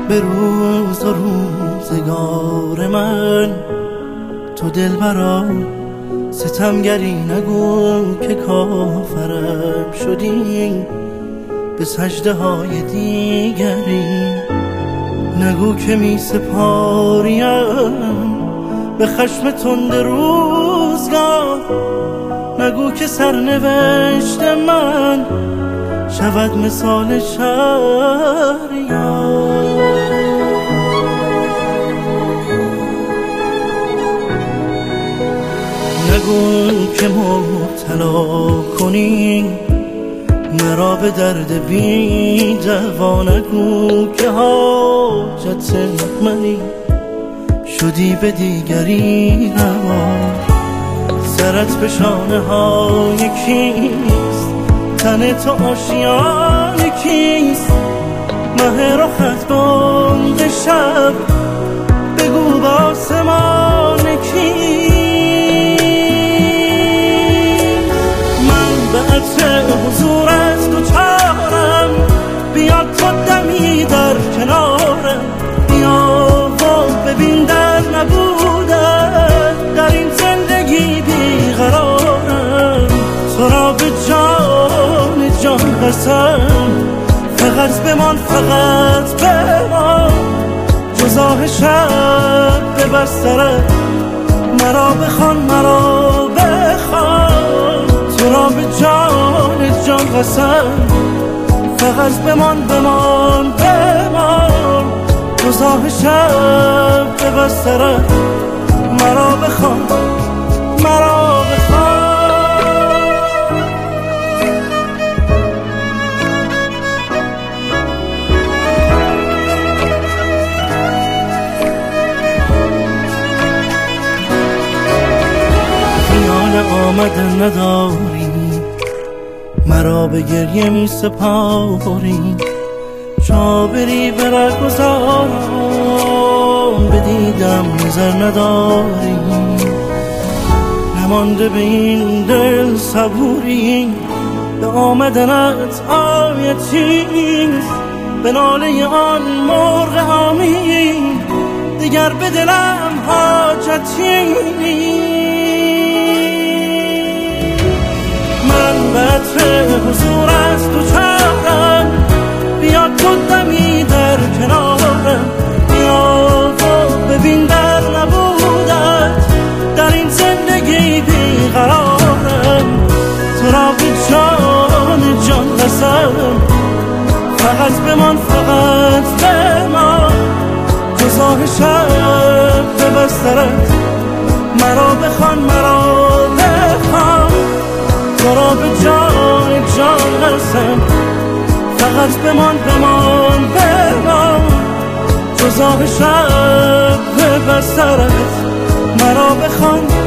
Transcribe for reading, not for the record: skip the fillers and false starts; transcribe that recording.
به روز و روزگار من. تو دلبرا ستمگری نگو که کافرم شدی، به سجده های دیگری نگو که می سپاریم به خشم تند روزگار. نگو که سرنوشت من شود مثال شهریار. نگو که مبتلا کنی مرا به درد بی دوا. نگو که حاجت منی شدی به دیگری روا. سرت به شانه های کیست؟ تن تو آشیان کیست؟ مه رخت بانگ شب بگو با آسمان کیست؟ من به عطر حضورت دوچارم، بیا تو دمی در کنارم. بیا و ببین در نبودن در این زندگی بیقرارم. تو را به جان جان قسم فقط بمان، فقط بمان. جز آه شب به بسترت مرا بخوان، مرا بخوان. تو را به جان جان قسم فقط بمان، بمان، بمان. جز آه شب به بسترت مرا بخوان، مرا بخوان. آمدن نداری مرا به گریه می سپاری. چابری بر گذارم بدیدم نظر نداری. نمانده به این دل صبوری به آمدنت آیتیست. به ناله آن مرغ آمی دیگر به دلم حاجتی. من به عطر حضورت دوچارم، بیا تو دمی در کنارم. بیا و ببین در نبودت در این زندگی بیقرارم. تو را به جان جان قسم فقط بمان، فقط بمان. جز آه شب به بسترت مرا بخوان، مرا بخوان. تو را به جان جان قسم فقط بمان، بمان، بمان. جز آه شب به بسترت مرا بخوان.